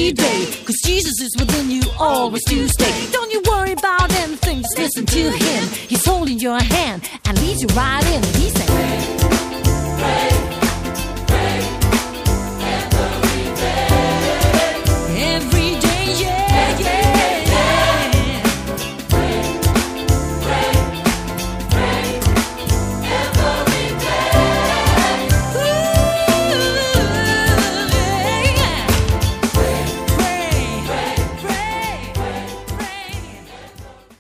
every day. Cause Jesus is within you, always to stay. Don't you worry about anything, just listen to him. He's holding your hand and leads you right in. He said, pray, pray.